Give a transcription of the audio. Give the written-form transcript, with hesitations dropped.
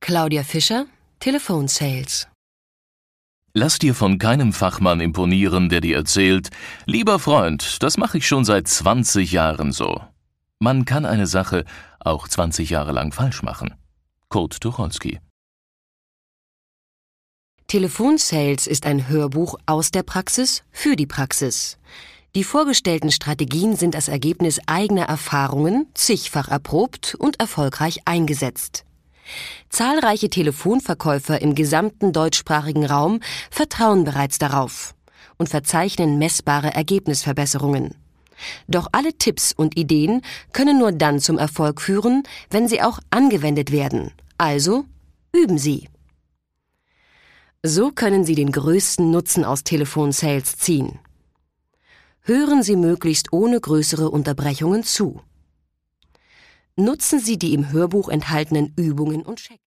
Claudia Fischer, Telefonsales. Lass dir von keinem Fachmann imponieren, der dir erzählt: Lieber Freund, das mache ich schon seit 20 Jahren so. Man kann eine Sache auch 20 Jahre lang falsch machen. Kurt Tucholsky. Telefonsales ist ein Hörbuch aus der Praxis für die Praxis. Die vorgestellten Strategien sind das Ergebnis eigener Erfahrungen, zigfach erprobt und erfolgreich eingesetzt. Zahlreiche Telefonverkäufer im gesamten deutschsprachigen Raum vertrauen bereits darauf und verzeichnen messbare Ergebnisverbesserungen. Doch alle Tipps und Ideen können nur dann zum Erfolg führen, wenn sie auch angewendet werden. Also üben Sie. So können Sie den größten Nutzen aus Telefonsales ziehen. Hören Sie möglichst ohne größere Unterbrechungen zu. Nutzen Sie die im Hörbuch enthaltenen Übungen und Checks.